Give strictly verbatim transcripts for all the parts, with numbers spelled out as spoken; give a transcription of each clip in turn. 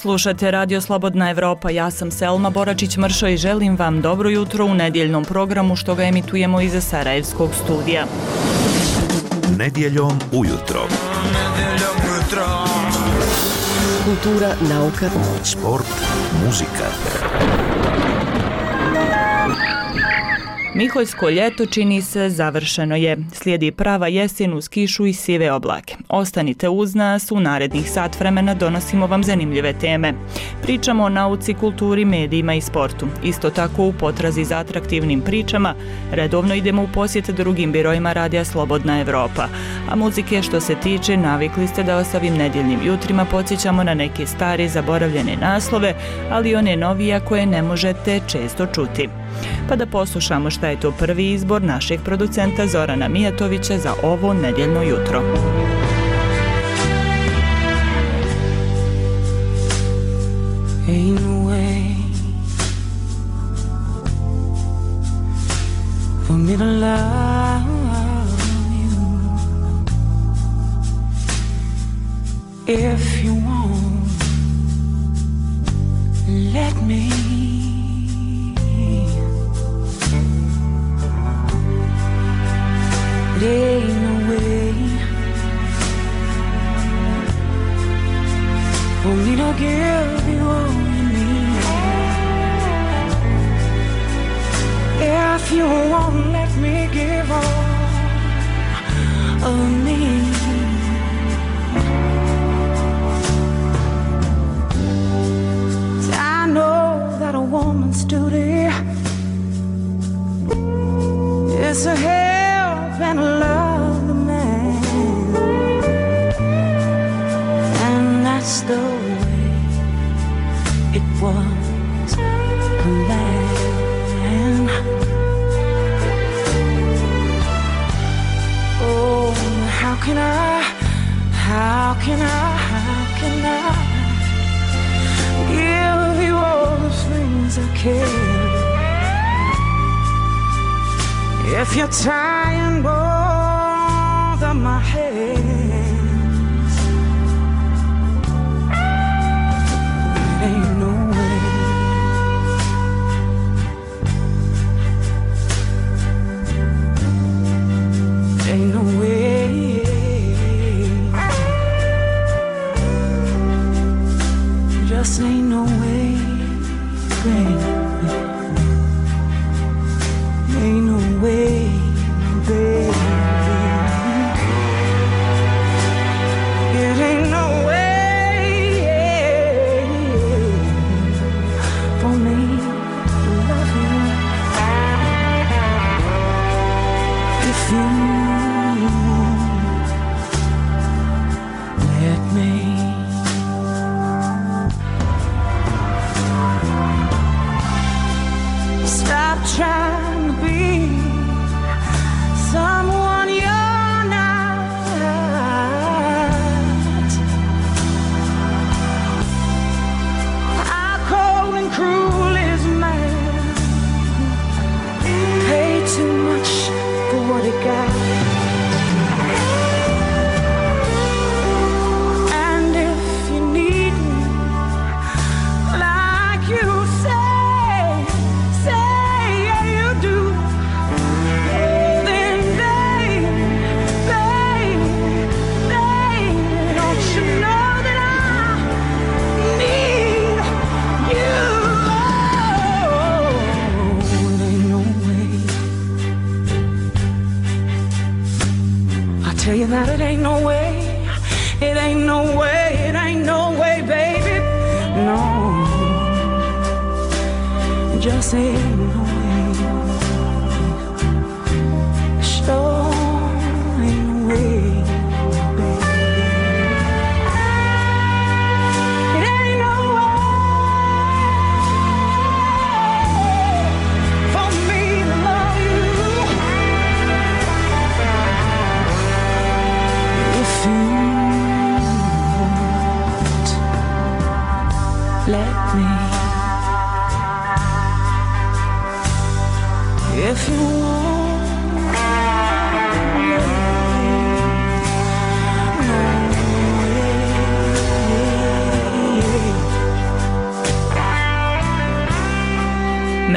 Slušate Radio Slobodna Evropa, ja sam Selma Boračić-Mršo i želim vam dobro jutro u nedjeljnom programu što ga emitujemo iz Sarajevskog studija. Nedjeljom ujutro. Kultura, nauka, sport, muzika. Miholjsko ljeto čini se završeno je. Slijedi prava jesen uz kišu i sive oblake. Ostanite uz nas, u narednih sat vremena donosimo vam zanimljive teme. Pričamo o nauci, kulturi, medijima i sportu. Isto tako u potrazi za atraktivnim pričama redovno idemo u posjet drugim birojima Radija Slobodna Evropa. A muzike što se tiče, navikli ste da vas ovim nedjeljnim jutrima podsjećamo na neke stare zaboravljene naslove, ali one novije koje ne možete često čuti. Pa da poslušamo šta je to prvi izbor našeg producenta Zorana Mijatovića za ovo nedjeljno jutro. Ain't no way for me to love you if you won't let me. There ain't no way for me to give you all you need if you won't let me give all of me. I know that a woman's duty is to help and love the man, and that's the way it was planned. Oh, how can I, how can I, how can I give you all the things I can if you're tying both of my hands? Ain't no way. Ain't no way. Just ain't no way, baby. Ain't no way, baby. It ain't no way for me to love you if you let me. Stop trying to be someone you're not. How cold and cruel is man? Pay too much for what he got. And if you need me like you say, say yeah you do, then baby, baby, baby, don't you know that I need you? Oh, it ain't no way. I tell you that it ain't no way. It ain't no way. It ain't no way, baby. No, it just ain't no way. Sure ain't no way, baby. It ain't no way for me to love you if you won't let me. If you won't let me. No way.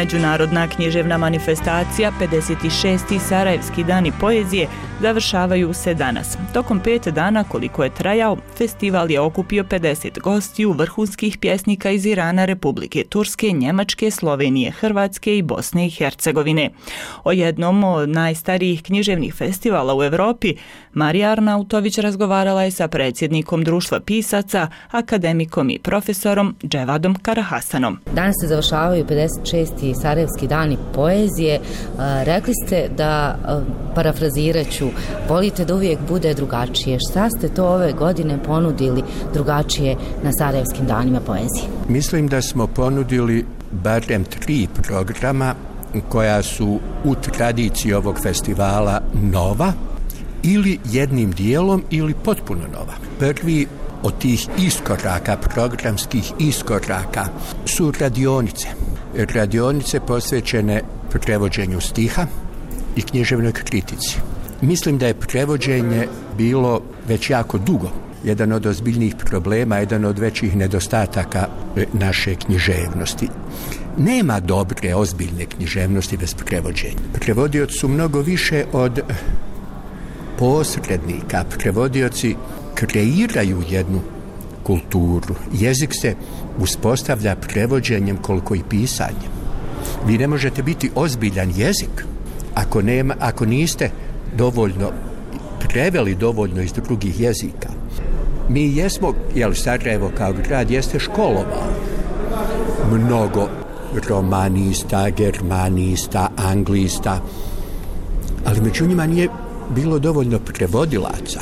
Međunarodna književna manifestacija pedeset šesti Sarajevski dani poezije završavaju se danas. Tokom pet dana koliko je trajao, festival je okupio pedeset gostiju, vrhunskih pjesnika iz Irana, Republike Turske, Njemačke, Slovenije, Hrvatske i Bosne i Hercegovine. O jednom od najstarijih književnih festivala u Europi, Marija Arnautović razgovarala je sa predsjednikom Društva pisaca, akademikom i profesorom Dževadom Karahasanom. Danas se završavaju pedeset šesti Sarajevski dani poezije. Rekli ste da, parafrazirat ću, volite da uvijek bude drugačije. Šta ste to ove godine ponudili drugačije na Sarajevskim danima poezije? Mislim da smo ponudili barem tri programa koja su u tradiciji ovog festivala nova ili jednim dijelom ili potpuno nova. Prvi od tih iskoraka, programskih iskoraka, su radionice. Radionice posvećene prevođenju stiha i književnoj kritici. Mislim da je prevođenje bilo već jako dugo jedan od ozbiljnijih problema, jedan od većih nedostataka naše književnosti. Nema dobre, ozbiljne književnosti bez prevođenja. Prevodioci su mnogo više od posrednika. Prevodioci kreiraju jednu kulturu. Jezik se uspostavlja prevođenjem koliko i pisanjem. Vi ne možete biti ozbiljan jezik ako, nema, ako niste dovoljno preveli dovoljno iz drugih jezika. Mi jesmo, jel Sarajevo kao grad jeste školovao mnogo romanista, germanista, anglista, ali među njima nije bilo dovoljno prevodilaca.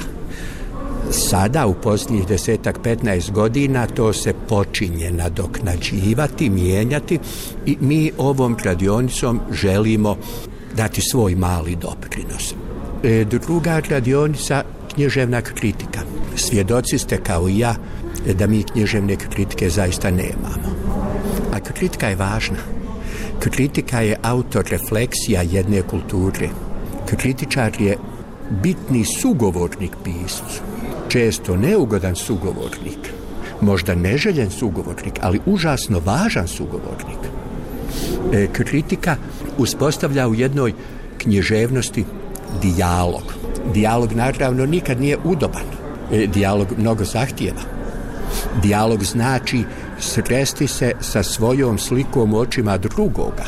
Sada u posljednjih desetak, petnaest godina to se počinje nadoknađivati, mijenjati i mi ovom radionicom želimo dati svoj mali doprinos. E, druga radionica, književna kritika. Svjedoci ste kao i ja da mi književne kritike zaista nemamo. A kritika je važna. Kritika je autorefleksija jedne kulture. Kritičar je bitni sugovornik piscu. Često neugodan sugovornik. Možda neželjen sugovornik, ali užasno važan sugovornik. E, kritika uspostavlja u jednoj književnosti dijalog. Dijalog naravno nikad nije udoban. E, dijalog mnogo zahtijeva. Dijalog znači sresti se sa svojom slikom u očima drugoga.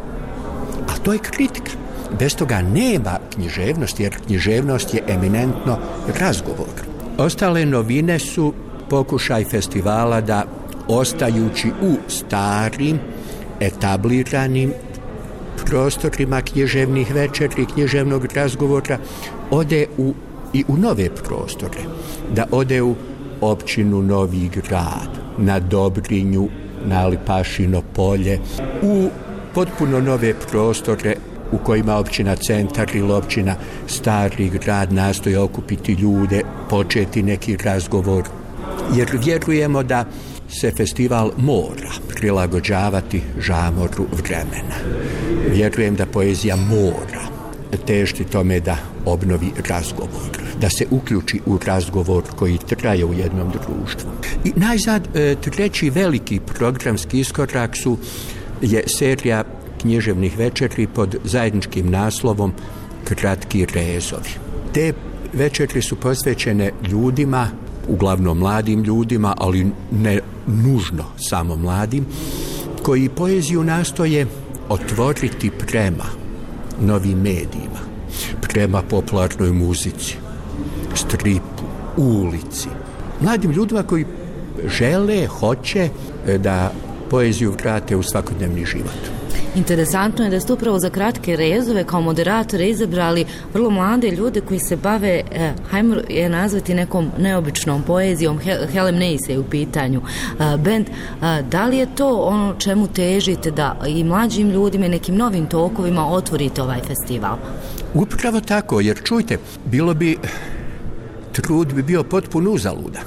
A to je kritika. Bez toga nema književnosti, jer književnost je eminentno razgovor. Ostale novine su pokušaj festivala da, ostajući u starim, etabliranim prostorima književnih večeri, književnog razgovora, ode u, i u nove prostore. Da ode u općinu Novi Grad, na Dobrinju, na Lipašino polje, u potpuno nove prostore u kojima općina Centar ili općina Stari Grad nastoje okupiti ljude, početi neki razgovor. Jer vjerujemo da se festival mora prilagođavati žamoru vremena. Vjerujem da poezija mora težiti tome da obnovi razgovor, da se uključi u razgovor koji traje u jednom društvu. I najzad, treći veliki programski iskorak su je serija književnih večeri pod zajedničkim naslovom Kratki rezovi. Te večeri su posvećene ljudima, uglavnom mladim ljudima, ali ne nužno samo mladim, koji poeziju nastoje otvoriti prema novim medijima, prema popularnoj muzici, stripu, ulici. Mladim ljudima koji žele, hoće da poeziju vrate u svakodnevni život. Interesantno je da ste upravo za Kratke rezove kao moderatore izabrali vrlo mlade ljude koji se bave, eh, hajmo je nazvati nekom neobičnom poezijom. Helem Neise je u pitanju eh, bend. Eh, da li je to ono čemu težite da i mlađim ljudima i nekim novim tokovima otvorite ovaj festival? Upravo tako, jer čujte, bilo bi, trud bi bio potpuno uzaludan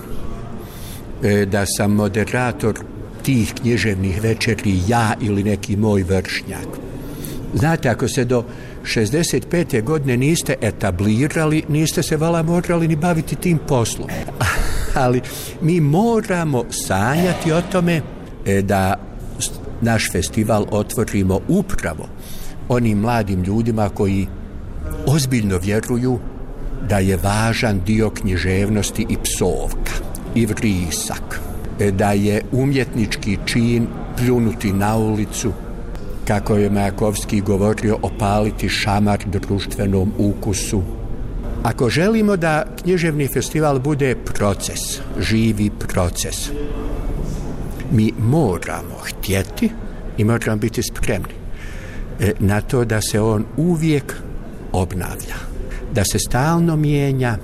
e, da sam moderator tih književnih večeri ja ili neki moj vršnjak. Znate, ako se do šezdeset pete godine niste etablirali, niste se vala morali ni baviti tim poslom. Ali mi moramo sanjati o tome da naš festival otvorimo upravo onim mladim ljudima koji ozbiljno vjeruju da je važan dio književnosti i psovka, i vrisak, da je umjetnički čin pljunuti na ulicu, kako je Majakovski govorio, opaliti šamar društvenom ukusu. Ako želimo da književni festival bude proces, živi proces, mi moramo htjeti i moramo biti spremni na to da se on uvijek obnavlja, da se stalno mijenja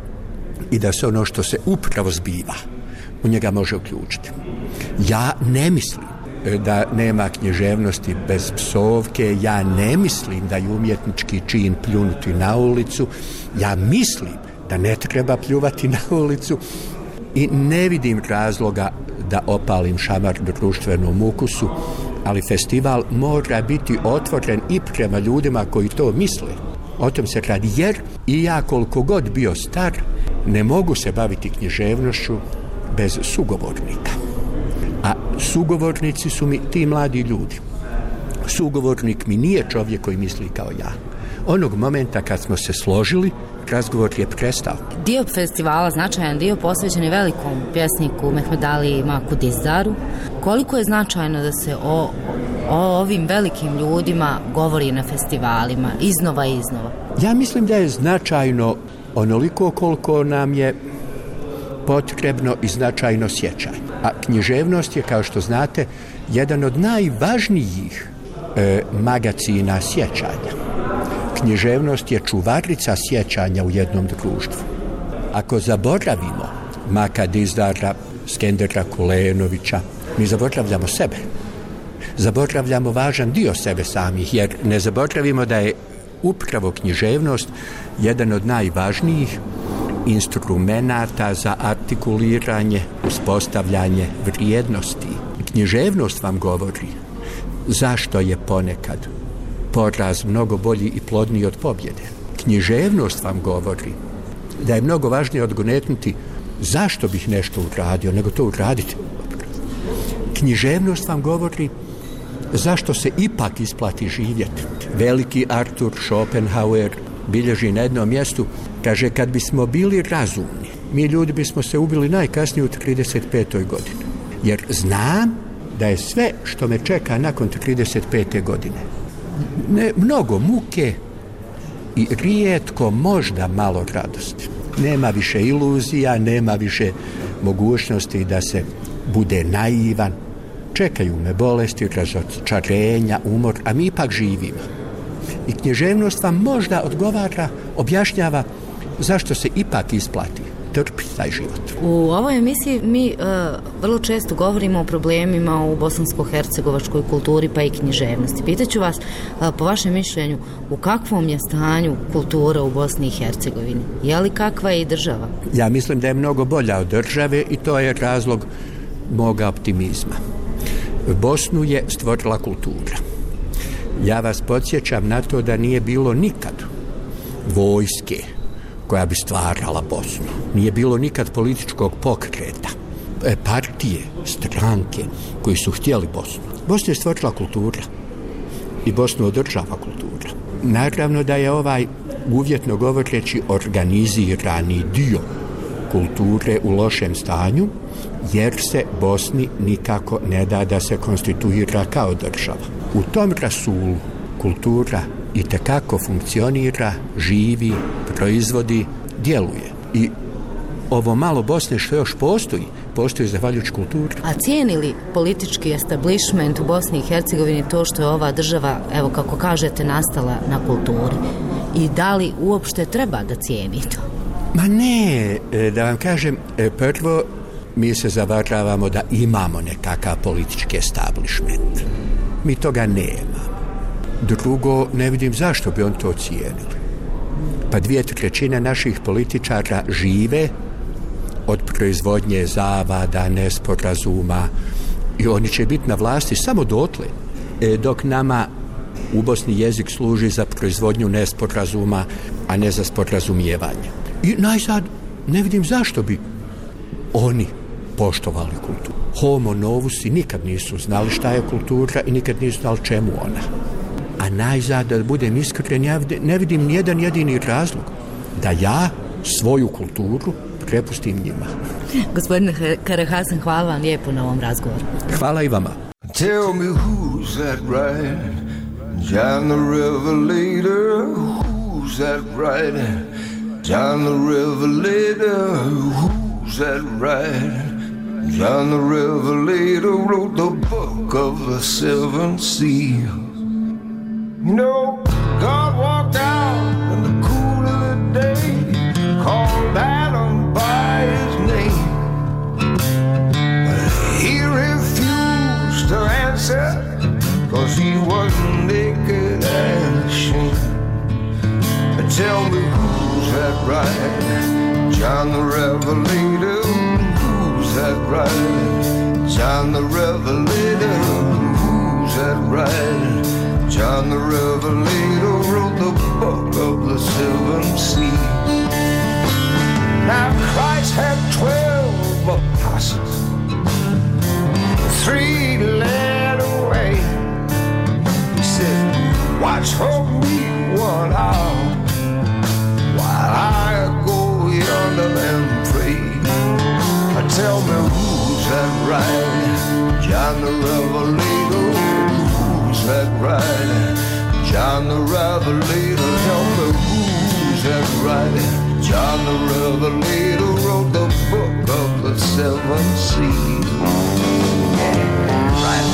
i da se ono što se upravo zbiva u njega može uključiti. Ja ne mislim da nema književnosti bez psovke, ja ne mislim da je umjetnički čin pljunuti na ulicu, ja mislim da ne treba pljuvati na ulicu i ne vidim razloga da opalim šamar društvenom ukusu, ali festival mora biti otvoren i prema ljudima koji to misle. O tom se radi, jer i ja koliko god bio star, ne mogu se baviti književnošću bez sugovornika. A sugovornici su mi ti mladi ljudi. Sugovornik mi nije čovjek koji misli kao ja. Onog momenta kad smo se složili, razgovor je prestao. Dio festivala, značajan dio, posvećen je velikom pjesniku Mehmed Ali Maku Dizdaru. Koliko je značajno da se o, o ovim velikim ljudima govori na festivalima iznova i iznova? Ja mislim da je značajno onoliko koliko nam je potrebno i značajno sjećanje. A književnost je, kao što znate, jedan od najvažnijih e, magacina sjećanja. Književnost je čuvarica sjećanja u jednom društvu. Ako zaboravimo Maka Dizdara, Skendera Kulenovića, mi zaboravljamo sebe. Zaboravljamo važan dio sebe samih, jer ne zaboravimo da je upravo književnost jedan od najvažnijih instrumenata za artikuliranje, uspostavljanje vrijednosti. Književnost vam govori zašto je ponekad poraz mnogo bolji i plodniji od pobjede. Književnost vam govori da je mnogo važnije odgonetnuti zašto bih nešto uradio, nego to uraditi. Književnost vam govori zašto se ipak isplati živjeti. Veliki Arthur Schopenhauer bilježi na jednom mjestu, kaže, kad bismo bili razumni, mi ljudi bismo se ubili najkasnije u trideset petoj godini. Jer znam da je sve što me čeka nakon trideset pete godine ne, mnogo muke i rijetko možda malo radosti. Nema više iluzija, nema više mogućnosti da se bude naivan. Čekaju me bolesti, razočarenja, umor, a mi ipak živimo. I književnost vam možda odgovara, objašnjava zašto se ipak isplati trpiti taj život. U ovoj emisiji mi uh, vrlo često govorimo o problemima u bosansko-hercegovačkoj kulturi pa i književnosti. Pitaću vas, uh, po vašem mišljenju, u kakvom je stanju kultura u Bosni i Hercegovini? Je li kakva je i država? Ja mislim da je mnogo bolja od države i to je razlog moga optimizma. Bosnu je stvorila kultura. Ja vas podsjećam na to da nije bilo nikad vojske koja bi stvarala Bosnu. Nije bilo nikad političkog pokreta, partije, stranke koji su htjeli Bosnu. Bosna je stvorila kultura i Bosnu održava kultura. Naravno da je ovaj, uvjetno govoreći, organizirani dio kulture u lošem stanju, jer se Bosni nikako ne da da se konstituira kao država. U tom rasulu kultura itekako funkcionira, živi, proizvodi, djeluje. I ovo malo Bosne što još postoji, postoji zahvaljujući kulturi. A cijeni li politički establishment u Bosni i Hercegovini to što je ova država, evo kako kažete, nastala na kulturi? I da li uopšte treba da cijeni to? Ma ne, da vam kažem, prvo mi se zavaravamo da imamo nekakav politički establishment. Mi toga nemamo. Drugo, ne vidim zašto bi on to cijenili. Pa dvije trećine naših političara žive od proizvodnje zavada, nesporazuma i oni će biti na vlasti samo dotle, dok nama u Bosni jezik služi za proizvodnju nesporazuma, a ne za sporazumijevanje. I najzad ne vidim zašto bi oni poštovali kulturu. homo novusi nikad nisu znali šta je kultura i nikad nisu znali čemu ona. A najzad, da budem iskren, ja ne vidim nijedan jedini razlog da ja svoju kulturu prepustim njima. Gospodine Karahasan, hvala vam lijepo na ovom razgovoru. Hvala i vama. Tell me who's that right? John the Revelator. Who's that right? John the Revelator. Who's that right? John the Revelator wrote the book of the seven seals. You know, God walked out in the cool of the day, called Adam by his name. But he refused to answer, cause he was naked and ashamed. But tell me who's that right? John the Revelator. Who's that right? John the Revelator. Who's that right? John the Revelator wrote the book of the seven seals. Now Christ had twelve apostles, three led away. He said, watch for me one hour while I go yonder and pray. Tell me who's that right? John the Revelator. Who's that right? John the Revelator. Tell me who's that right? John the Revelator wrote the book of the seven seals. Right.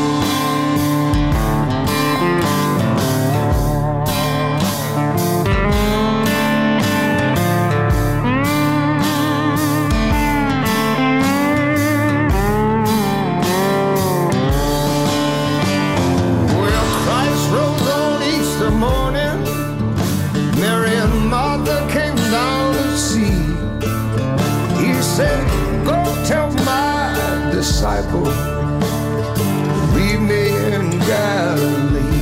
Disciple, leave me in Galilee.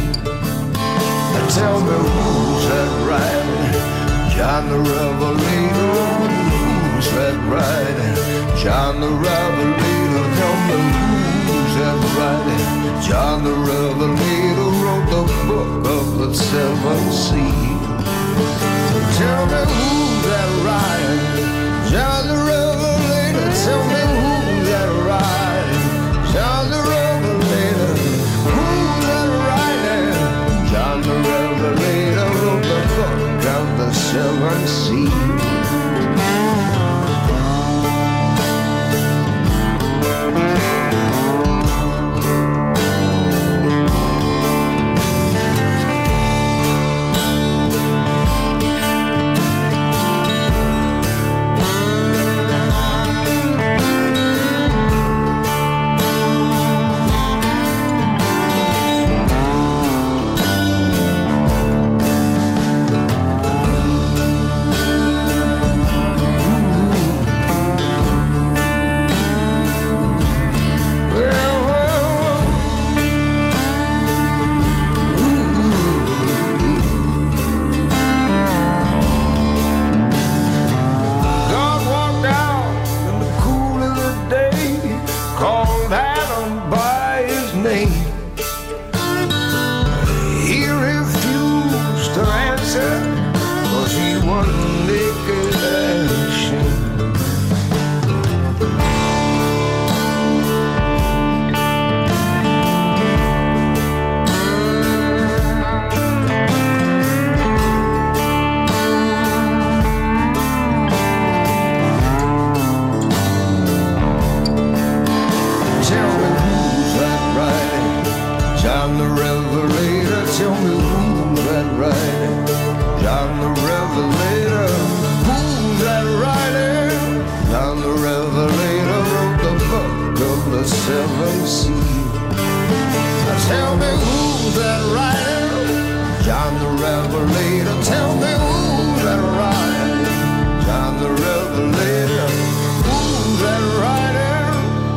Now tell me who's that right? John the Revelator. Who's that right? John the Revelator. Tell me who's that right? John the Revelator wrote the book of the seven seals. Tell me who's that right? John the Revelator. Tell me who's that right? John the Revelator. Who's that right? John the Revelator wrote the book of the seven seals.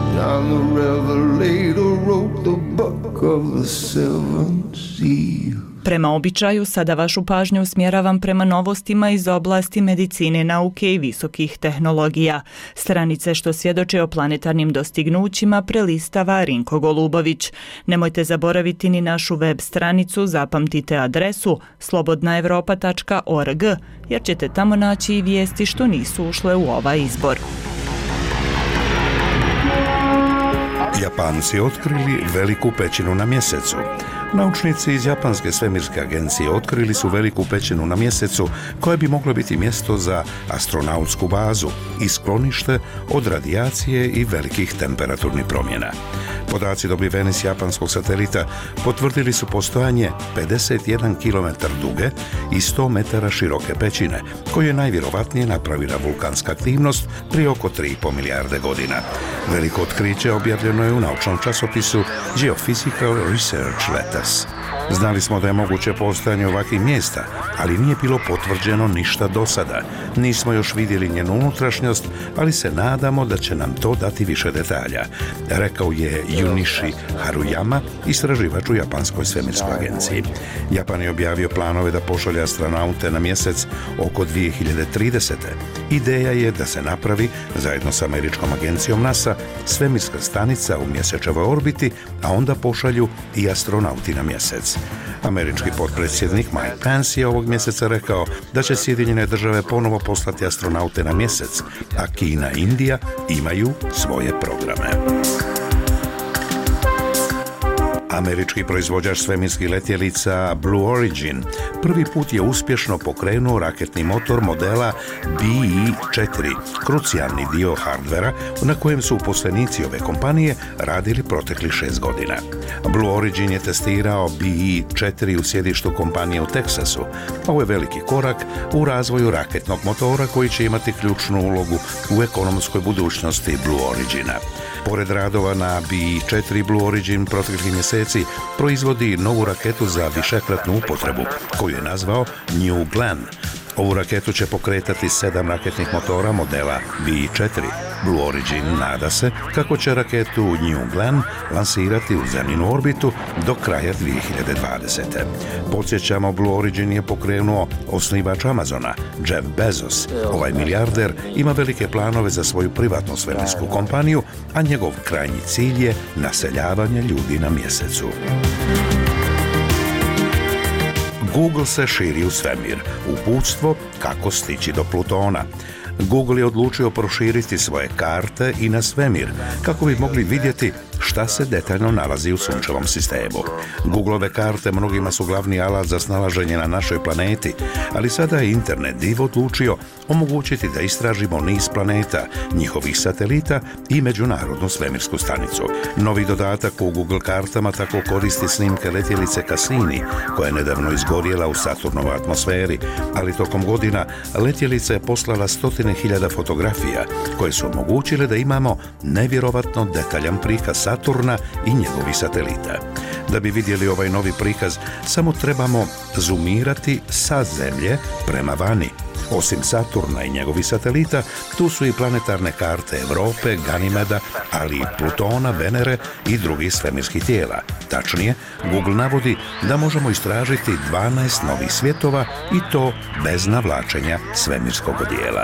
Revelator wrote the book of the seven seals. Prema običaju, sada vašu pažnju usmjeravam prema novostima iz oblasti medicine, nauke i visokih tehnologija. Stranice što svjedoče o planetarnim dostignućima prelistava Rinko Golubović. Nemojte zaboraviti ni našu web stranicu, zapamtite adresu slobodna europa tačka org, jer ćete tamo naći i vijesti što nisu ušle u ovaj izbor. Japanci otkrili veliku pećinu na mjesecu. Naučnici iz Japanske svemirske agencije otkrili su veliku pećinu na mjesecu koja bi mogla biti mjesto za astronautsku bazu i sklonište od radijacije i velikih temperaturnih promjena. Podaci dobiveni s japanskog satelita potvrdili su postojanje pedeset jedan kilometar duge i sto metara široke pećine, koju je najvjerovatnije napravila vulkanska aktivnost prije oko tri i pol milijarde godina. Veliko otkriće objavljeno je u naučnom časopisu Geophysical Research Letters. Znali smo da je moguće postojanje ovakvih mjesta, ali nije bilo potvrđeno ništa do sada. Nismo još vidjeli njenu unutrašnjost, ali se nadamo da će nam to dati više detalja, rekao je Junichi Haruyama, istraživač u Japanskoj svemirskoj agenciji. Japan je objavio planove da pošalje astronaute na mjesec oko dvije hiljade tridesete. Ideja je da se napravi, zajedno s američkom agencijom NASA, svemirska stanica u mjesečevoj orbiti, a onda pošalju i astronauti na mjesec. Američki potpredsjednik Mike Pence je ovog mjeseca rekao da će Sjedinjene države ponovo poslati astronaute na mjesec, a Kina i Indija imaju svoje programe. Američki proizvođač svemirskih letjelica Blue Origin prvi put je uspješno pokrenuo raketni motor modela B E četiri, krucijalni dio hardvera na kojem su uposlenici ove kompanije radili proteklih šest godina. Blue Origin je testirao B E četiri u sjedištu kompanije u Teksasu. Ovo je veliki korak u razvoju raketnog motora koji će imati ključnu ulogu u ekonomskoj budućnosti Blue Origina. Pored radova na B E četiri, Blue Origin proteklih mjeseci proizvodi novu raketu za višekratnu upotrebu, koju je nazvao New Glenn. Ovu raketu će pokretati sedam raketnih motora modela B E četiri. Blue Origin nada se kako će raketu New Glenn lansirati u zemljinu orbitu do kraja dvije hiljade dvadesete. Podsjećamo, Blue Origin je pokrenuo osnivač Amazona, Jeff Bezos. Ovaj milijarder ima velike planove za svoju privatnu svemirsku kompaniju, a njegov krajnji cilj je naseljavanje ljudi na mjesecu. Google se širi u svemir. Uputstvo kako stići do Plutona. Google je odlučio proširiti svoje karte i na svemir, kako bi mogli vidjeti šta se detaljno nalazi u sunčevom sistemu. Googleove karte mnogima su glavni alat za snalaženje na našoj planeti, ali sada je Internet div odlučio omogućiti da istražimo niz planeta, njihovih satelita i međunarodnu svemirsku stanicu. Novi dodatak u Google kartama tako koristi snimke letjelice Cassini, koja je nedavno izgorjela u Saturnovoj atmosferi, ali tokom godina letjelica je poslala stotine hiljada fotografija, koje su omogućile da imamo nevjerovatno detaljan prikaz Saturna i njegovih satelita. Da bi vidjeli ovaj novi prikaz, samo trebamo zoomirati sa Zemlje prema vani. Osim Saturna i njegovih satelita, tu su i planetarne karte Europe, Ganimeda, ali i Plutona, Venere i drugih svemirskih tijela. Tačnije, Google navodi da možemo istražiti dvanaest novih svjetova i to bez navlačenja svemirskog odijela.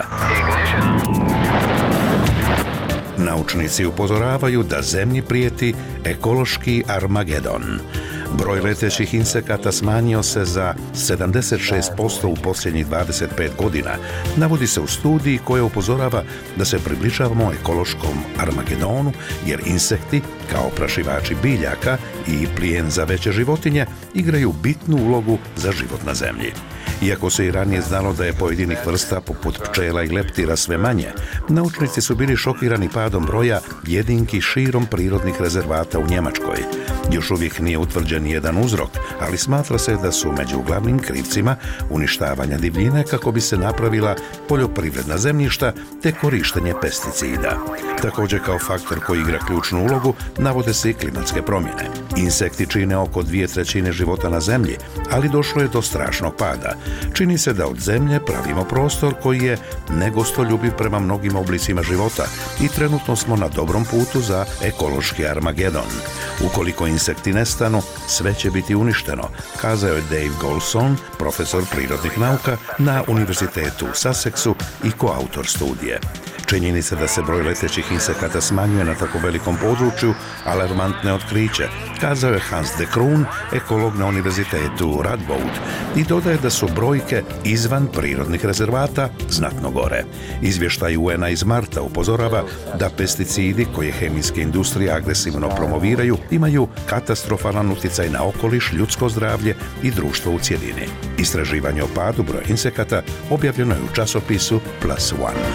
Naučnici upozoravaju da Zemlji prijeti ekološki Armagedon. Broj letećih insekata smanjio se za sedamdeset šest posto u posljednjih dvadeset pet godina. Navodi se u studiji koja upozorava da se približavamo ekološkom Armagedonu, jer insekti, kao oprašivači biljaka i plijen za veće životinje, igraju bitnu ulogu za život na Zemlji. Iako se i ranije znalo da je pojedinih vrsta poput pčela i leptira sve manje, naučnici su bili šokirani padom broja jedinki širom prirodnih rezervata u Njemačkoj. Još uvijek nije utvrđen jedan uzrok, ali smatra se da su među glavnim krivcima uništavanja divljine kako bi se napravila poljoprivredna zemljišta te korištenje pesticida. Također kao faktor koji igra ključnu ulogu navode se i klimatske promjene. Insekti čine oko dvije trećine života na zemlji, ali došlo je do strašnog pada. Čini se da od zemlje pravimo prostor koji je negostoljubiv prema mnogim oblicima života i trenutno smo na dobrom putu za ekološki Armagedon. Ukoliko insekti nestanu, sve će biti uništeno, kazao je Dave Golson, profesor prirodnih nauka na Univerzitetu u Sussexu i koautor studije. Činjenica da se broj letećih insekata smanjuje na tako velikom području alarmantne otkriće, kazao je Hans de Kroon, ekolog na Univerzitetu Radboud, i dodaje da su brojke izvan prirodnih rezervata znatno gore. Izvještaj U N A iz marta upozorava da pesticidi koje hemijske industrije agresivno promoviraju imaju katastrofalan utjecaj na okoliš, ljudsko zdravlje i društvo u cjelini. Istraživanje o padu broja insekata objavljeno je u časopisu Plus One.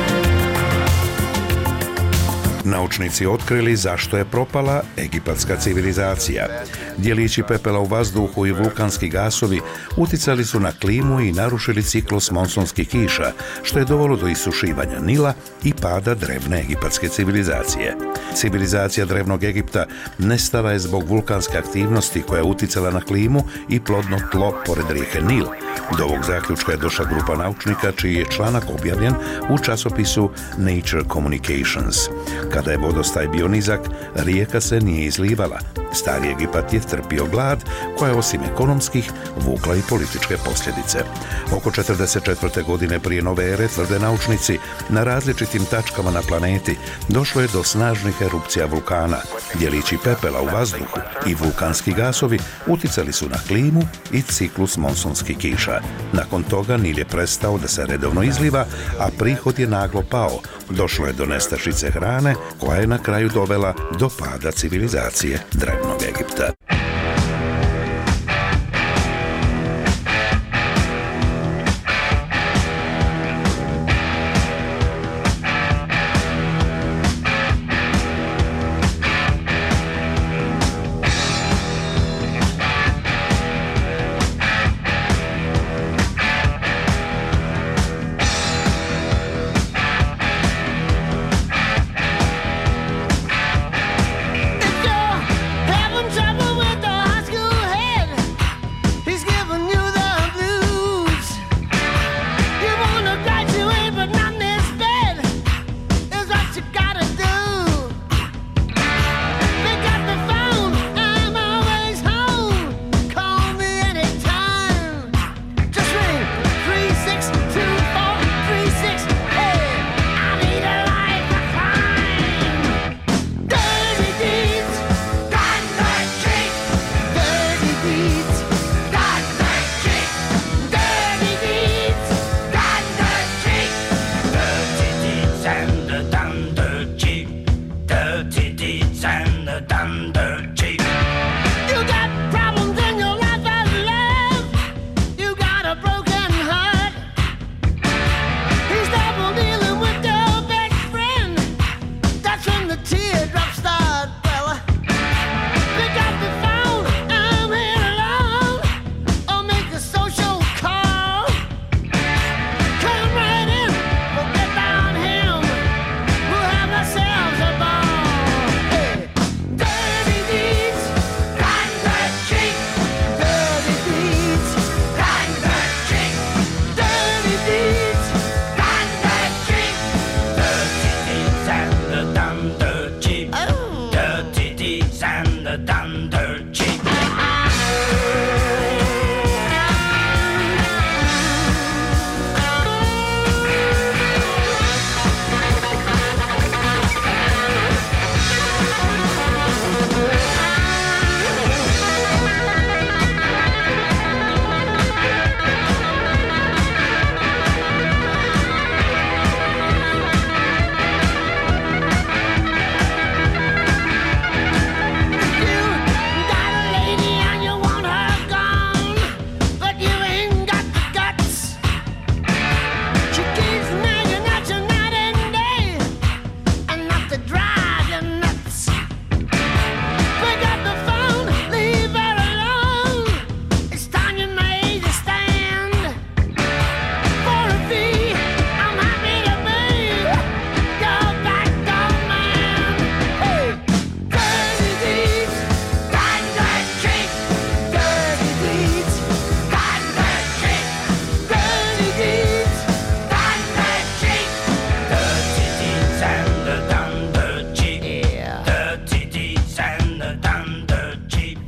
Naučnici otkrili zašto je propala egipatska civilizacija. Djelići pepela u vazduhu i vulkanski gasovi uticali su na klimu i narušili ciklus monsonskih kiša, što je dovelo do isušivanja Nila i pada drevne egipatske civilizacije. Civilizacija drevnog Egipta nestala je zbog vulkanske aktivnosti koja je uticala na klimu i plodno tlo pored rijeke Nil. Do ovog zaključka je došla grupa naučnika čiji je članak objavljen u časopisu Nature Communications. Kada je vodostaj bio nizak, rijeka se nije izlivala. Stari Egipat je trpio glad, koja je osim ekonomskih vukla i političke posljedice. Oko četrdeset četvrte godine prije nove ere, tvrde naučnici, na različitim tačkama na planeti došlo je do snažnih erupcija vulkana. Djelići pepela u vazduhu i vulkanski gasovi uticali su na klimu i ciklus monsonskih kiša. Nakon toga Nil je prestao da se redovno izliva, a prihod je naglo pao. Došlo je do nestašice hrane, koja je na kraju dovela do pada civilizacije drevnog Egipta. Having trouble with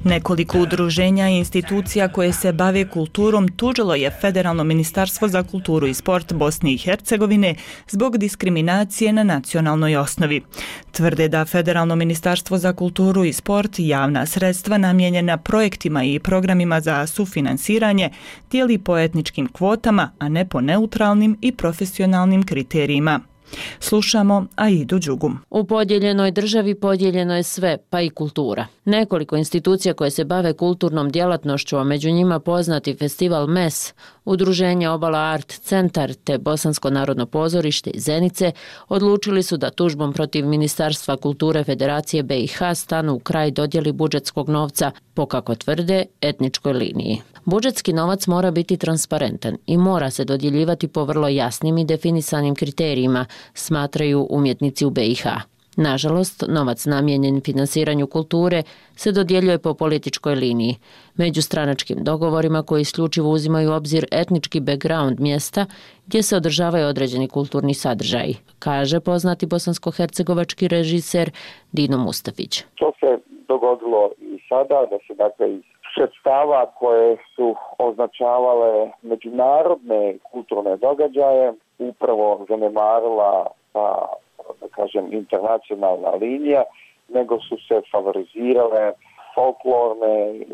Nekoliko udruženja i institucija koje se bave kulturom tužilo je Federalno ministarstvo za kulturu i sport Bosne i Hercegovine zbog diskriminacije na nacionalnoj osnovi. Tvrde da Federalno ministarstvo za kulturu i sport javna sredstva namijenjena projektima i programima za sufinansiranje dijeli po etničkim kvotama, a ne po neutralnim i profesionalnim kriterijima. Slušamo Aidu Đugum. U podijeljenoj državi podijeljeno je sve, pa i kultura. Nekoliko institucija koje se bave kulturnom djelatnošću, a među njima poznati festival M E S, Udruženje Obala Art Centar te Bosansko narodno pozorište iz Zenice odlučili su da tužbom protiv Ministarstva kulture Federacije B i H stanu u kraj dodjeli budžetskog novca po, kako tvrde, etničkoj liniji. Budžetski novac mora biti transparentan i mora se dodjeljivati po vrlo jasnim i definisanim kriterijima, smatraju umjetnici u B i H. Nažalost, novac namijenjen finansiranju kulture se dodjeljuje po političkoj liniji, međustranačkim dogovorima koji isključivo uzimaju u obzir etnički background mjesta gdje se održavaju određeni kulturni sadržaji, kaže poznati bosansko-hercegovački režiser Dino Mustafić. To se dogodilo i sada, da se dakle iz sredstava koje su označavale međunarodne kulturne događaje upravo zanemarila ta, da kažem, internacionalna linija, nego su se favorizirale folklorne,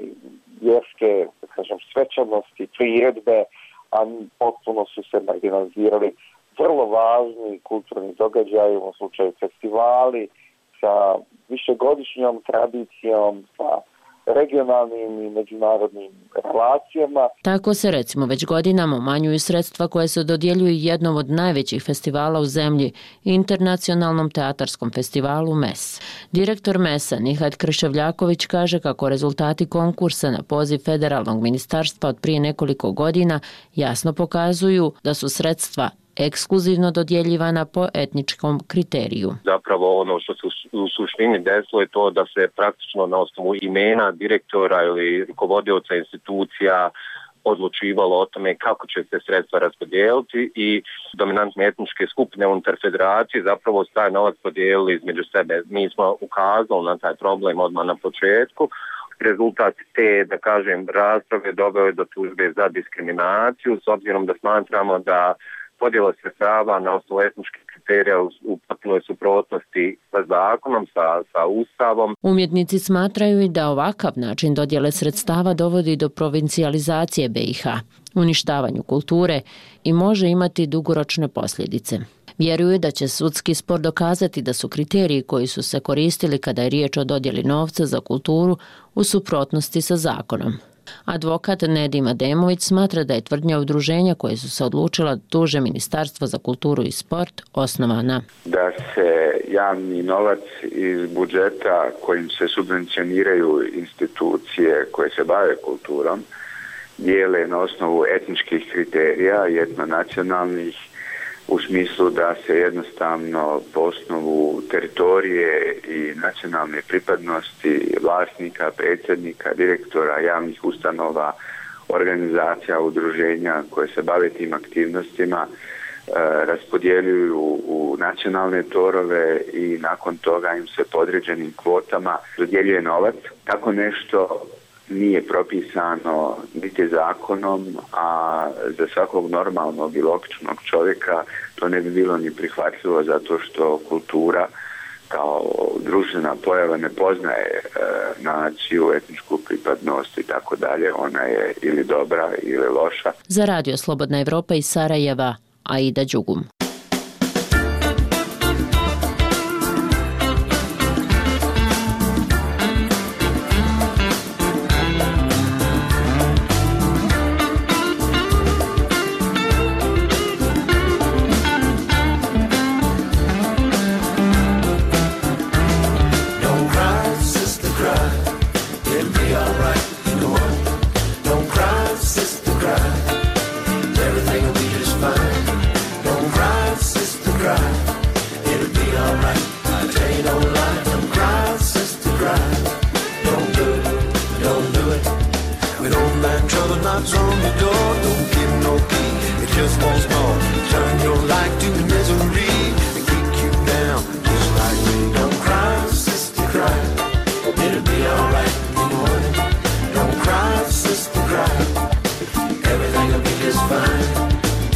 vjerske, da kažem, svečanosti, priredbe, a potpuno su se marginalizirali vrlo važni kulturni događaji, u slučaju festivali, sa višegodišnjom tradicijom, sa regionalnim i međunarodnim relacijama. Tako se recimo već godinama umanjuju sredstva koje se dodjeljuju jednom od najvećih festivala u zemlji, Internacionalnom teatarskom festivalu M E S. Direktor M E S-a Nihad Krševljaković kaže kako rezultati konkursa na poziv Federalnog ministarstva od prije nekoliko godina jasno pokazuju da su sredstva ekskluzivno dodjeljivana po etničkom kriteriju. Zapravo ono što se u suštini desilo je to da se praktično na osnovu imena direktora ili rukovodioca institucija odlučivalo o tome kako će se sredstva raspodijeliti i dominantne etničke skupine unutar federacije zapravo taj novac podijelili između sebe. Mi smo ukazali na taj problem odmah na početku. Rezultat te, da kažem, rasprave doveo je do tužbe za diskriminaciju, s obzirom da smatramo da podjela sredstava na osnovu etničkih kriterija u potpunoj suprotnosti sa zakonom, sa, sa Ustavom. Umjetnici smatraju i da ovakav način dodjele sredstava dovodi do provincijalizacije B i H, uništavanju kulture i može imati dugoročne posljedice. Vjeruju da će sudski spor dokazati da su kriteriji koji su se koristili kada je riječ o dodjeli novca za kulturu u suprotnosti sa zakonom. Advokat Nedim Ademović smatra da je tvrdnja udruženja koje su se odlučila da tuže Ministarstvo za kulturu i sport osnovana. Da se javni novac iz budžeta kojim se subvencioniraju institucije koje se bave kulturom dijele na osnovu etničkih kriterija i etnonacionalnih, u smislu da se jednostavno po osnovu teritorije i nacionalne pripadnosti vlasnika, predsjednika, direktora javnih ustanova, organizacija, udruženja koje se bave tim aktivnostima e, raspodjeljuju u nacionalne torove i nakon toga im se po određenim kvotama dodjeljuje novac. Tako nešto nije propisano niti zakonom, a za svakog normalnog i logičnog čovjeka to ne bi bilo ni prihvatljivo zato što kultura kao društvena pojava ne poznaje e, naciju, etničku pripadnost i tako dalje. Ona je ili dobra ili loša. Za Radio Slobodna Evropa iz Sarajeva, Aida Đugum. Everything will be just fine. Don't cry. Everything'll be just fine.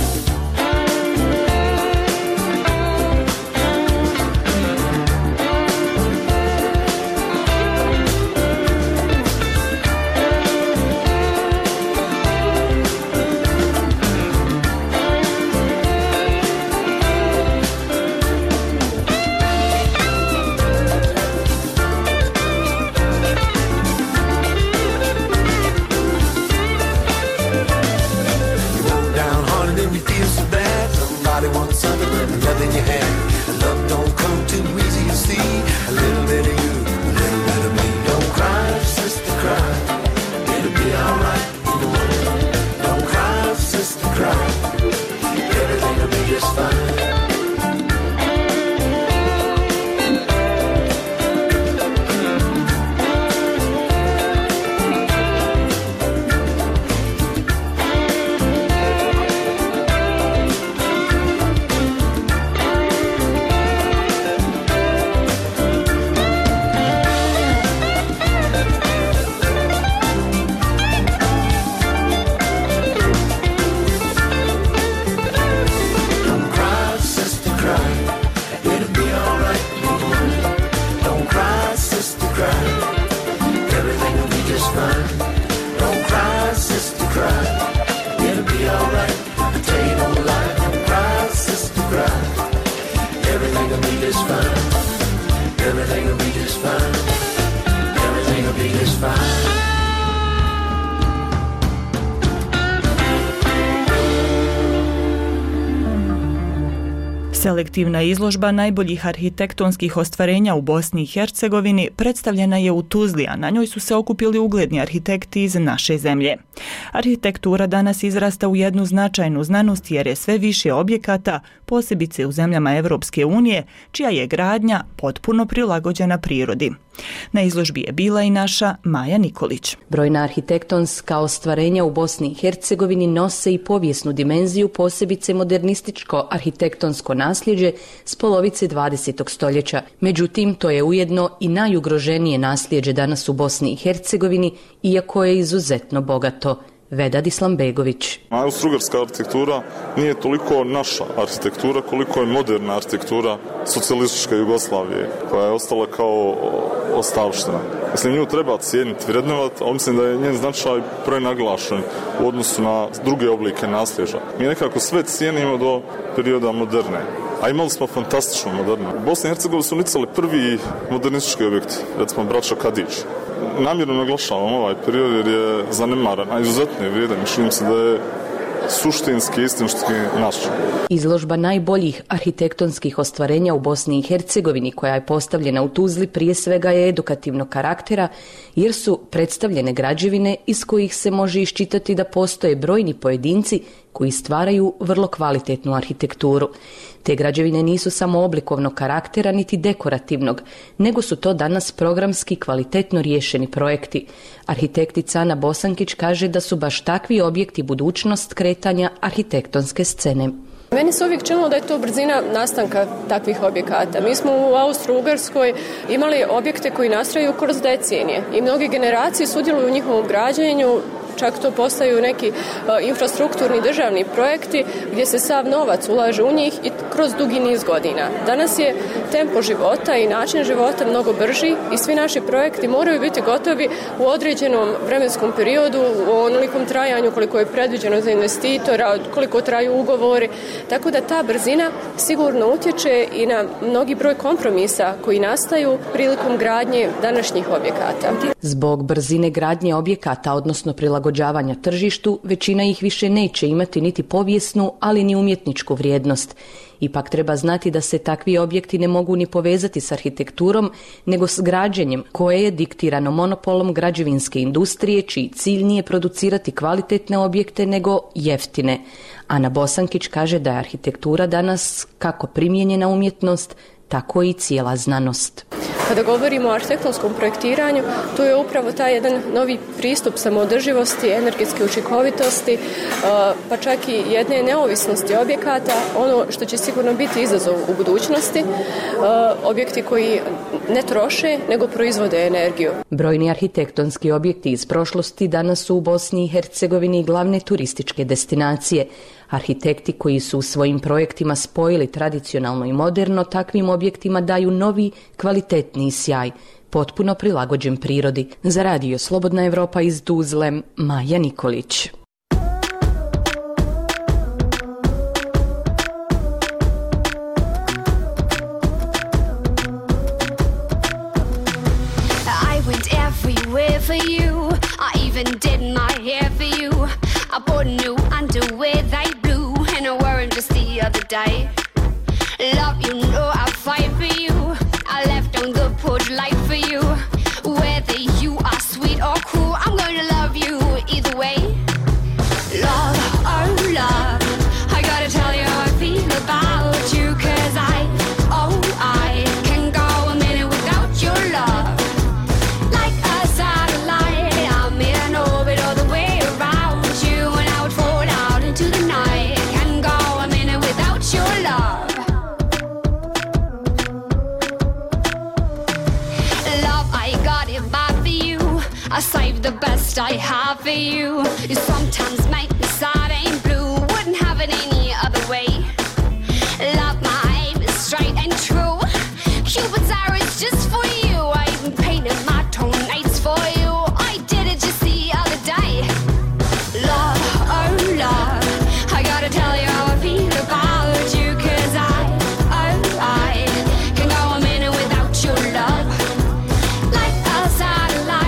Selektivna izložba najboljih arhitektonskih ostvarenja u Bosni i Hercegovini predstavljena je u Tuzli, a na njoj su se okupili ugledni arhitekti iz naše zemlje. Arhitektura danas izrasta u jednu značajnu znanost jer je sve više objekata, posebice u zemljama Evropske unije, čija je gradnja potpuno prilagođena prirodi. Na izložbi je bila i naša Maja Nikolić. Brojna arhitektonska ostvarenja u Bosni i Hercegovini nose i povijesnu dimenziju, posebice modernističko arhitektonsko nasljeđe s polovice dvadesetog stoljeća. Međutim, to je ujedno i najugroženije nasljeđe danas u Bosni i Hercegovini, iako je izuzetno bogato. Vedad Islambegović. Austrougarska arhitektura nije toliko naša arhitektura koliko je moderna arhitektura socijalističke Jugoslavije, koja je ostala kao ostavština. Mislim, nju treba cijeniti, vrednovati, ali mislim da je njen značaj prenaglašen u odnosu na druge oblike nasljeđa. Mi nekako sve cijenimo do perioda moderne, a imali smo fantastično moderno. U Bosni i Hercegovini su nicali prvi modernistički objekti, recimo braća Kadić. Namjerno naglašavam ovaj period jer je zanemaran, a izuzetno je vrijedan. Mislim se da je suštinski, istinski naš. Izložba najboljih arhitektonskih ostvarenja u Bosni i Hercegovini, koja je postavljena u Tuzli, prije svega je edukativnog karaktera, jer su predstavljene građevine iz kojih se može iščitati da postoje brojni pojedinci koji stvaraju vrlo kvalitetnu arhitekturu. Te građevine nisu samo oblikovnog karaktera niti dekorativnog, nego su to danas programski kvalitetno riješeni projekti. Arhitektica Ana Bosankić kaže da su baš takvi objekti budućnost kretanja arhitektonske scene. Meni se uvijek činilo da je to brzina nastanka takvih objekata. Mi smo u Austro-Ugarskoj imali objekte koji nastaju kroz decenije i mnoge generacije sudjeluju u njihovom građenju, čak to postaju neki uh, infrastrukturni državni projekti gdje se sav novac ulaže u njih i kroz dugi niz godina. Danas je tempo života i način života mnogo brži i svi naši projekti moraju biti gotovi u određenom vremenskom periodu, u onolikom trajanju koliko je predviđeno za investitora, koliko traju ugovori, tako da ta brzina sigurno utječe i na mnogi broj kompromisa koji nastaju prilikom gradnje današnjih objekata. Zbog brzine gradnje objekata, odnosno prilagođavanja tržištu, većina ih više neće imati niti povijesnu, ali ni umjetničku vrijednost. Ipak treba znati da se takvi objekti ne mogu ni povezati s arhitekturom, nego s građenjem koje je diktirano monopolom građevinske industrije, čiji cilj nije producirati kvalitetne objekte nego jeftine. Ana Bosankić kaže da je arhitektura danas kako primijenjena umjetnost, tako i cijela znanost. Kada govorimo o arhitektonskom projektiranju, tu je upravo taj jedan novi pristup samoodrživosti, energetske učinkovitosti, pa čak i jedne neovisnosti objekata, ono što će sigurno biti izazov u budućnosti, objekti koji ne troše, nego proizvode energiju. Brojni arhitektonski objekti iz prošlosti danas su u Bosni i Hercegovini glavne turističke destinacije. Arhitekti koji su u svojim projektima spojili tradicionalno i moderno, takvim objektima daju novi, kvalitetniji sjaj, potpuno prilagođen prirodi. Za radio Slobodna Evropa iz Tuzle, Maja Nikolić. For you, I even did my hair for you. I bought new underwear, they blue, and I wore them just the other day. Love, you know I fight for you. I left on the porch light for you. Whether you are sweet or cool, I'm gonna love you either way. Love, oh love, I gotta tell you how I feel about you, 'cause I, oh I can go a minute without your love. I save the best I have for you. You sometimes make me sad and blue. Wouldn't have it any other way. Love, my aim is straight and true. Cupid's arrow is just for you. I even painted my toenails for you. I did it just the other day. Love, oh love, I gotta tell you how I feel about you, 'cause I, oh I can go a minute without your love. Like a satellite,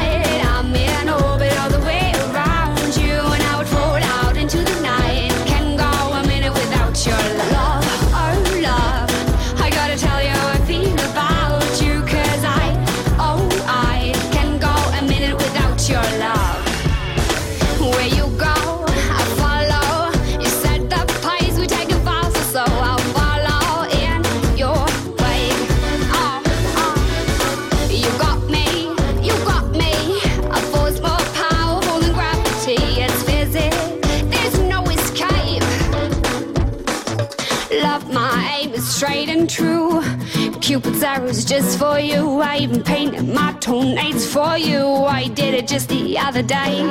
straight and true. Cupid's arrows just for you. I even painted my toenails for you. I did it just the other day.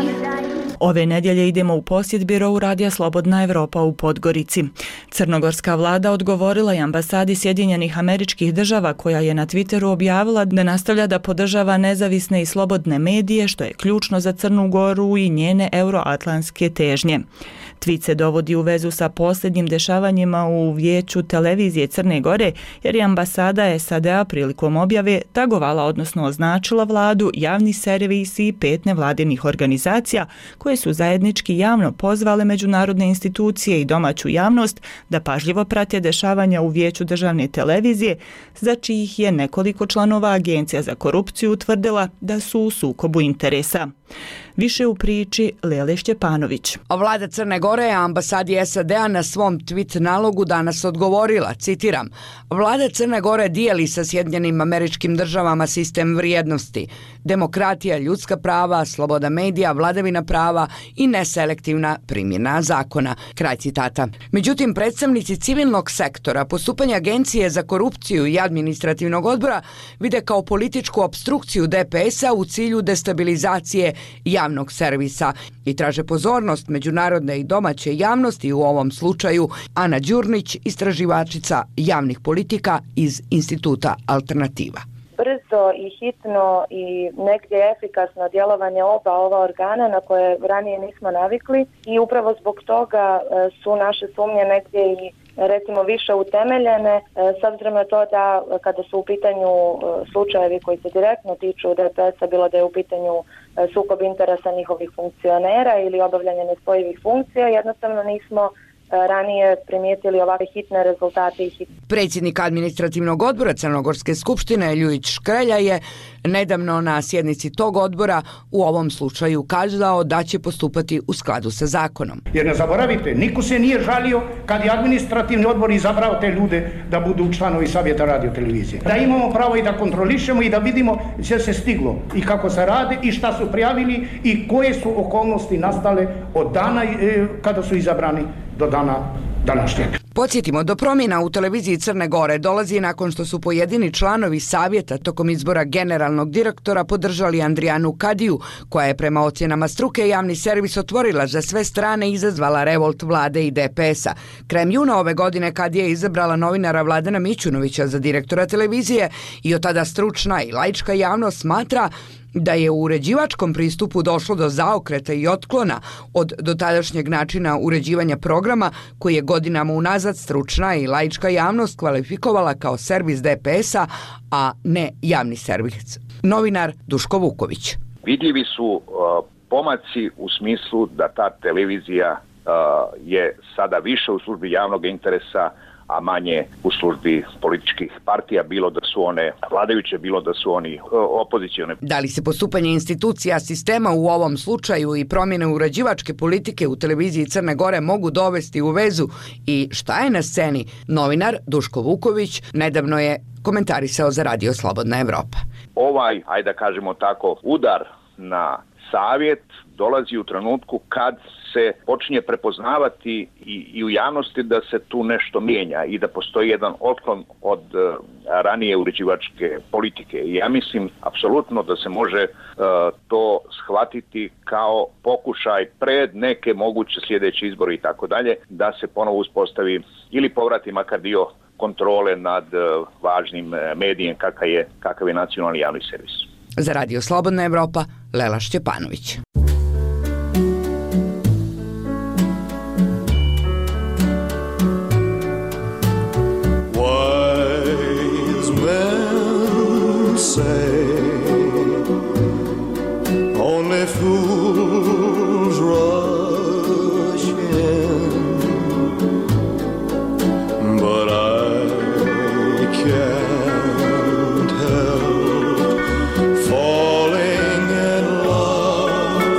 Ove nedjelje idemo u posjet birovu Radija Slobodna Evropa u Podgorici. Crnogorska vlada odgovorila je ambasadi Sjedinjenih Američkih Država, koja je na Twitteru objavila da nastavlja da podržava nezavisne i slobodne medije, što je ključno za Crnu Goru i njene euroatlantske težnje. Tweet se dovodi u vezu sa posljednjim dešavanjima u Vijeću televizije Crne Gore, jer je ambasada S A D-a prilikom objave tagovala, odnosno označila vladu, javni servis i pet nevladinih organizacija koje su zajednički javno pozvale međunarodne institucije i domaću javnost da pažljivo prate dešavanja u Vijeću državne televizije, za čijih je nekoliko članova Agencija za korupciju utvrdila da su u sukobu interesa. Više u priči Lele Šćepanović. Vlada Crne Gore je ambasadi S A D-a na svom tweet nalogu danas odgovorila, citiram, Vlada Crne Gore dijeli sa Sjedinjenim Američkim Državama sistem vrijednosti, demokratija, ljudska prava, sloboda medija, vladavina prava i neselektivna primjena zakona. Kraj citata. Međutim, predstavnici civilnog sektora postupanje Agencije za korupciju i administrativnog odbora vide kao političku opstrukciju D P S-a u cilju destabilizacije javnog servisa i traže pozornost međunarodne i domaće javnosti, u ovom slučaju Ana Đurnić, istraživačica javnih politika iz Instituta Alternativa. Brzo i hitno i negdje efikasno djelovanje oba ova organa na koje ranije nismo navikli i upravo zbog toga su naše sumnje negdje i recimo više utemeljene, s obzirom na to da kada su u pitanju slučajevi koji se direktno tiču D P S-a, bilo da je u pitanju sukob interesa njihovih funkcionera ili obavljanje nespojivih funkcija, jednostavno nismo ranije primijetili ovakve hitne rezultate i hitne. Predsjednik administrativnog odbora Crnogorske skupštine Ljujić Škrelja je nedavno na sjednici tog odbora u ovom slučaju kazao da će postupati u skladu sa zakonom. Jer ne zaboravite, niko se nije žalio kad je administrativni odbor izabrao te ljude da budu članovi savjeta radiotelevizije. Da imamo pravo i da kontrolišemo i da vidimo sve se stiglo i kako se rade i šta su prijavili i koje su okolnosti nastale od dana kada su izabrani do dana današnjeg. Podsjetimo, do promjena u televiziji Crne Gore dolazi nakon što su pojedini članovi savjeta tokom izbora generalnog direktora podržali Andrijanu Kadiju, koja je prema ocjenama struke javni servis otvorila za sve strane i izazvala revolt vlade i D P S-a. Krajem juna ove godine Kadija je izabrala novinara Vladana Mićunovića za direktora televizije i od tada stručna i laička javnost smatra da je u uređivačkom pristupu došlo do zaokreta i otklona od dotadašnjeg načina uređivanja programa koji je godinama unazad stručna i laička javnost kvalifikovala kao servis D P S-a, a ne javni servis. Novinar Duško Vuković. Vidljivi su uh, pomaci u smislu da ta televizija uh, je sada više u službi javnog interesa, a manje u službi političkih partija, bilo da su one vladajuće, bilo da su oni opozicione. Da li se postupanje institucija sistema u ovom slučaju i promjene uređivačke politike u televiziji Crne Gore mogu dovesti u vezu i šta je na sceni? Novinar Duško Vuković nedavno je komentarisao za Radio Slobodna Evropa. Ovaj, ajde da kažemo tako, udar na savjet dolazi u trenutku kad se počinje prepoznavati i, i u javnosti da se tu nešto mijenja i da postoji jedan otklon od uh, ranije uređivačke politike. I ja mislim apsolutno da se može uh, to shvatiti kao pokušaj pred neke moguće sljedeće izbore i tako dalje, da se ponovo uspostavi ili povrati makar dio kontrole nad uh, važnim medijem kakav je, kakav je nacionalni javni servis. Za Radio Slobodna Evropa, Lela Šćepanović. Wise men say only fools rush in, but I can't help falling in love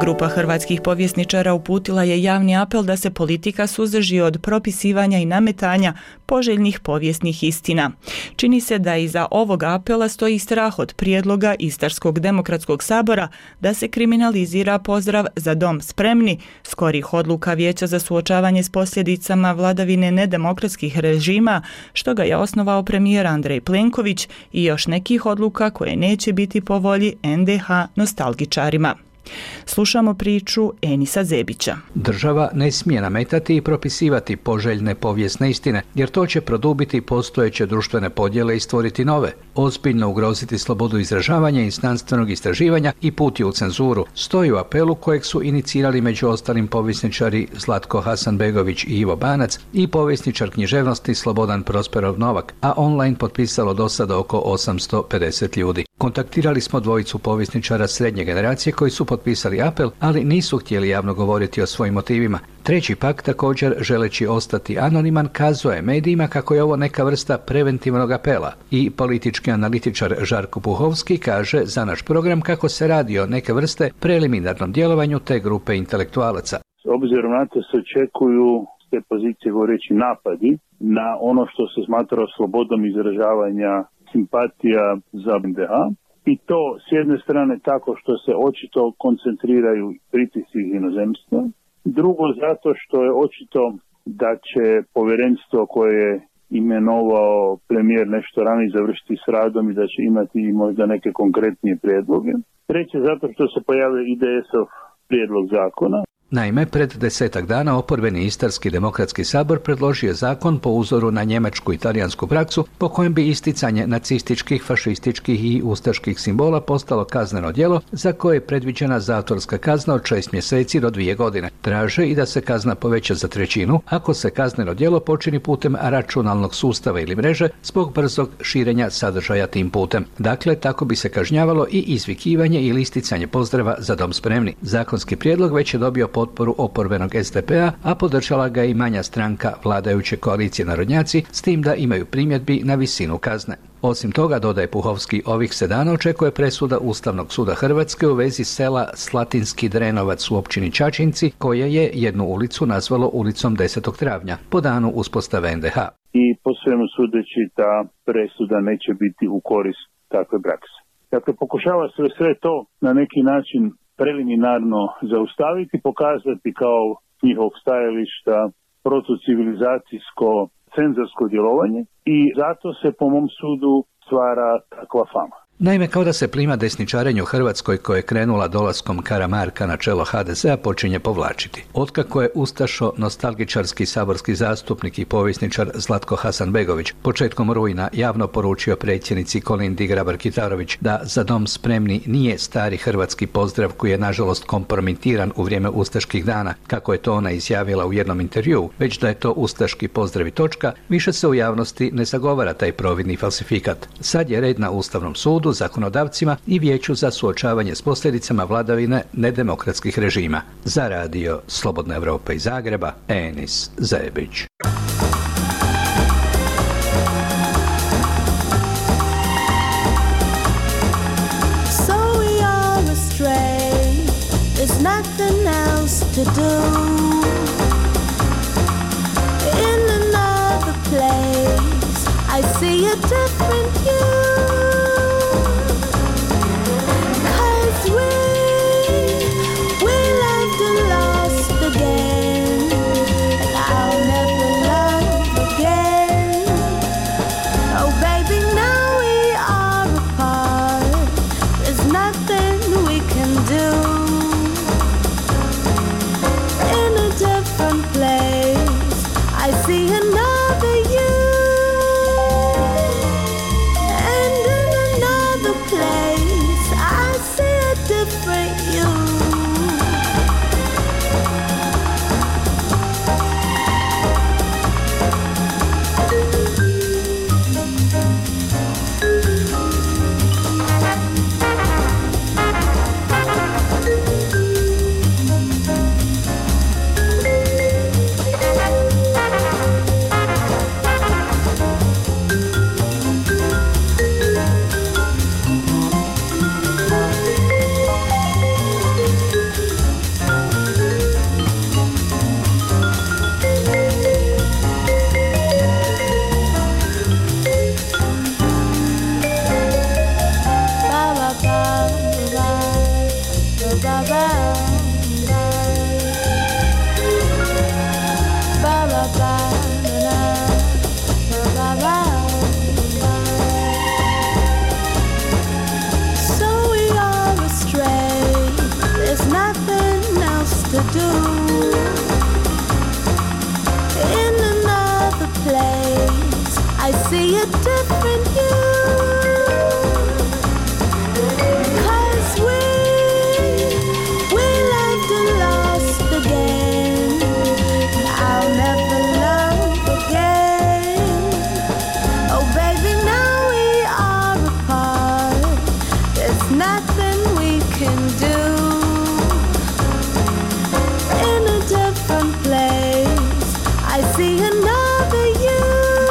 Grupa hrvatskih povjesničara uputila je javni apel da se politika suzdrži od propisivanja i nametanja poželjnih povijesnih istina. Čini se da iza ovog apela stoji strah od prijedloga Istarskog demokratskog sabora da se kriminalizira pozdrav Za dom spremni, skorih odluka Vijeća za suočavanje s posljedicama vladavine nedemokratskih režima, što ga je osnovao premijer Andrej Plenković, i još nekih odluka koje neće biti po volji en de ha nostalgičarima. Slušamo priču Enisa Zebića. Država ne smije nametati i propisivati poželjne povijesne istine, jer to će produbiti postojeće društvene podjele i stvoriti nove, ozbiljno ugroziti slobodu izražavanja i znanstvenog istraživanja i put je u cenzuru, stoji u apelu kojeg su inicirali među ostalim povjesničari Zlatko Hasanbegović i Ivo Banac i povjesničar književnosti Slobodan Prosperov Novak, a online potpisalo do sada oko osamsto pedeset ljudi. Kontaktirali smo dvojicu povjesničara srednje generacije koji su potpisali apel, ali nisu htjeli javno govoriti o svojim motivima. Treći pak, također želeći ostati anoniman, kazuje medijima kako je ovo neka vrsta preventivnog apela. I politički analitičar Žarko Puhovski kaže za naš program kako se radi o neke vrste preliminarnom djelovanju te grupe intelektualaca. S obzirom na to se očekuju s te pozicije govoreći napadi na ono što se smatra slobodom izražavanja simpatija za en de ha. I to s jedne strane tako što se očito koncentriraju pritisci iz inozemstva. Drugo zato što je očito da će povjerenstvo koje je imenovao premijer nešto ranije završiti s radom i da će imati možda neke konkretnije prijedloge. Treće zato što se pojavio i de esov prijedlog zakona. Naime, pred desetak dana oporbeni Istarski demokratski sabor predložio je zakon po uzoru na njemačku i talijansku praksu po kojem bi isticanje nacističkih, fašističkih i ustaških simbola postalo kazneno djelo za koje je predviđena zatvorska kazna od šest mjeseci do dvije godine. Traže i da se kazna poveća za trećinu ako se kazneno djelo počini putem računalnog sustava ili mreže zbog brzog širenja sadržaja tim putem. Dakle, tako bi se kažnjavalo i izvikivanje ili isticanje pozdrava Za dom spremni. Zakonski prijedlog već je dobio potporu oporbenog es de pe a, a podržala ga i manja stranka vladajuće koalicije Narodnjaci, s tim da imaju primjedbi na visinu kazne. Osim toga, dodaje Puhovski, ovih se dana očekuje presuda Ustavnog suda Hrvatske u vezi sela Slatinski Drenovac u općini Čačinci, koje je jednu ulicu nazvalo ulicom desetog travnja, po danu uspostave en de ha. I po svemu sudeći ta presuda neće biti u korist takve prakse. Dakle, pokušava se sve to na neki način preliminarno zaustaviti, pokazati kao njihov stajališta protocivilizacijsko cenzorsko djelovanje i zato se po mom sudu stvara takva fama. Naime, kao da se plima desničarenju u Hrvatskoj koje je krenula dolaskom Karamarka na čelo ha de ze a počinje povlačiti. Otkako je ustašo nostalgičarski saborski zastupnik i povjesničar Zlatko Hasanbegović početkom rujna javno poručio predsjednici Kolindi Grabar-Kitarović da Za dom spremni nije stari hrvatski pozdrav koji je nažalost kompromitiran u vrijeme ustaških dana, kako je to ona izjavila u jednom intervjuu, već da je to ustaški pozdrav i točka, više se u javnosti ne zagovara taj providni falsifikat. Sad je red na Ustavnom sudu, zakonodavcima i Vijeću za suočavanje s posljedicama vladavine nedemokratskih režima. Za radio Slobodna Evropa iz Zagreba, Enis Zebić. So we are astray, there's nothing else to do. In another place, I see a different you. different you. 'Cause we, we loved and lost again. I'll never love again. Oh baby, now we are apart. There's nothing we can do. In a different place, I see another you.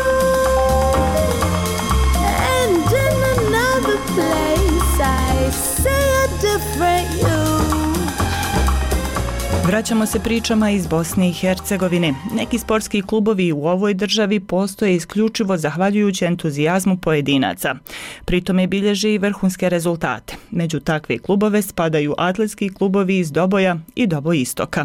And in another place, I see a different you. Vraćamo se pričama iz Bosne i Hercegovine. Neki sportski klubovi u ovoj državi postoje isključivo zahvaljujući entuzijazmu pojedinaca. Pritome bilježe i vrhunske rezultate. Među takve klubove spadaju atletski klubovi iz Doboja i Dobojistoka.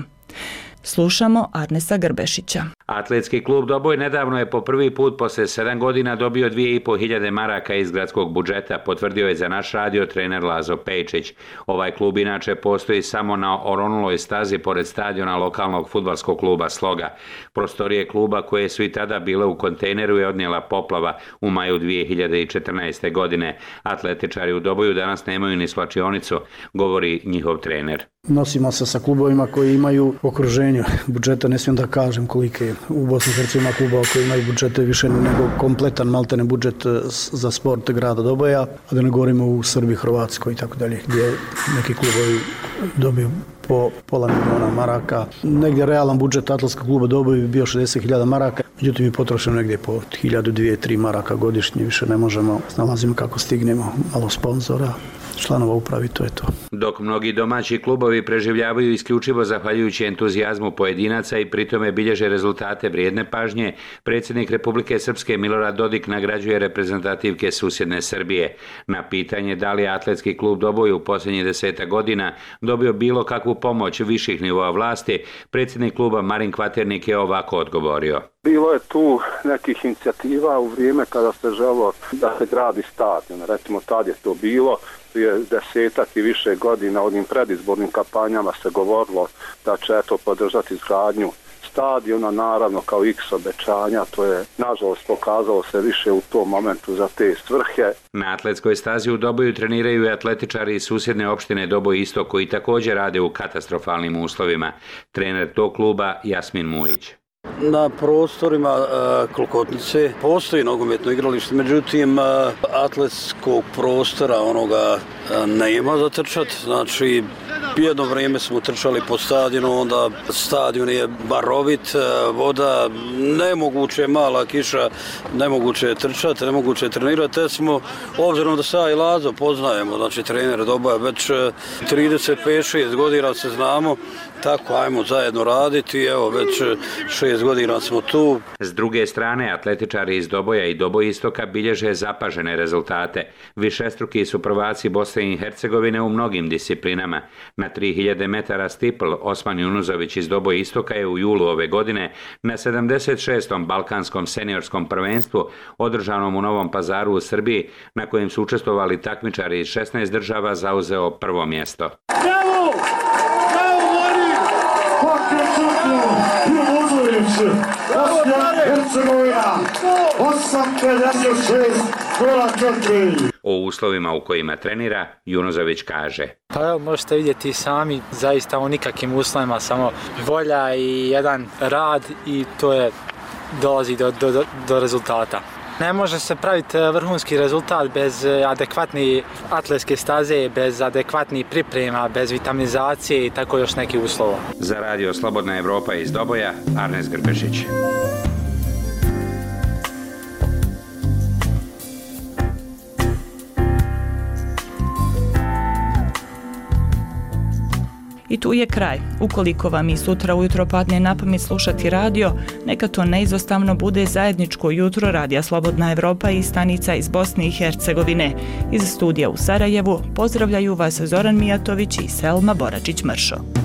Slušamo Arnesa Grbešića. Atletski klub Doboj nedavno je po prvi put posle sedam godina dobio dvije i po hiljade maraka iz gradskog budžeta, potvrdio je za naš radio trener Lazo Pejčić. Ovaj klub inače postoji samo na oronuloj stazi pored stadiona lokalnog fudbalskog kluba Sloga. Prostorije kluba koje su i tada bile u kontejneru je odnijela poplava u maju dvije hiljade četrnaeste. godine. Atletičari u Doboju danas nemaju ni svlačionicu, govori njihov trener. Nosimo se sa klubovima koji imaju okruženju budžeta, ne smijem da kažem kolike je. U Bosni i Hercegovini ima klubova koji imaju budžete više nego kompletan maltene budžet za sport grada Doboja, a da ne govorimo u Srbiji, Hrvatskoj i tako dalje, gdje neki klubovi dobiju po pola miliona maraka. Negdje realan budžet atletskog kluba Doboj bi bio šezdeset hiljada maraka, međutim mi potrošimo negdje po hiljadu, dvije, tri maraka godišnje, više ne možemo, snalazimo kako stignemo, malo sponzora, članova upravi, to je to. Dok mnogi domaći klubovi preživljavaju isključivo zahvaljujući entuzijazmu pojedinaca i pritome bilježe rezultate vrijedne pažnje, predsjednik Republike Srpske Milorad Dodik nagrađuje reprezentativke susjedne Srbije. Na pitanje da li je atletski klub Doboj u posljednjih deseta godina dobio bilo kakvu pomoć viših nivoa vlasti, predsjednik kluba Marin Kvaternik je ovako odgovorio. Bilo je tu nekih inicijativa u vrijeme kada se želo da se gradi stadion. Recimo tad je to bilo, prije desetak i više godina onim predizbornim kampanjama se govorilo da će eto podržati izgradnju stadiona, naravno kao x obećanja, to je nažalost pokazalo se više u tom momentu za te svrhe. Na atletskoj stazi u Doboju treniraju i atletičari iz susjedne opštine Doboj Istok koji također rade u katastrofalnim uslovima. Trener tog kluba Jasmin Mulić. Na prostorima uh, Klokotnice postoji nogometno igralište, međutim uh, atletskog prostora onoga uh, nema za trčat, znači jedno vrijeme smo trčali po stadionu, onda stadion je barovit, uh, voda, nemoguće je mala kiša, nemoguće je trčati, nemoguće je trenirati, te smo, obzirom da sa i Lazo poznajemo, znači trener Doboja, već uh, trideset pet šest godina se znamo, tako ajmo zajedno raditi, evo već šest godina smo tu. S druge strane, atletičari iz Doboja i Dobojistoka bilježe zapažene rezultate. Višestruki su prvaci Bosne i Hercegovine u mnogim disciplinama. Na tri hiljade metara stipl Osman Junuzović iz Dobojistoka je u julu ove godine na sedamdeset šestom balkanskom seniorskom prvenstvu održanom u Novom Pazaru u Srbiji, na kojem su učestvovali takmičari iz šesnaest država, zauzeo prvo mjesto. Bravo! O uslovima u kojima trenira, Junuzović kaže. Pa evo, možete vidjeti sami, zaista u nikakvim uslovima, samo volja i jedan rad i to je, dolazi do, do, do rezultata. Ne može se praviti vrhunski rezultat bez adekvatne atletske staze, bez adekvatnih priprema, bez vitamizacije i tako još nekih uslova. Za radio Slobodna Evropa iz Doboja, Arnes Grbešić. I tu je kraj. Ukoliko vam i sutra ujutro padne na pamet slušati radio, neka to neizostavno bude zajedničko jutro Radija Slobodna Evropa i stanica iz Bosne i Hercegovine. Iz studija u Sarajevu pozdravljaju vas Zoran Mijatović i Selma Boračić-Mršo.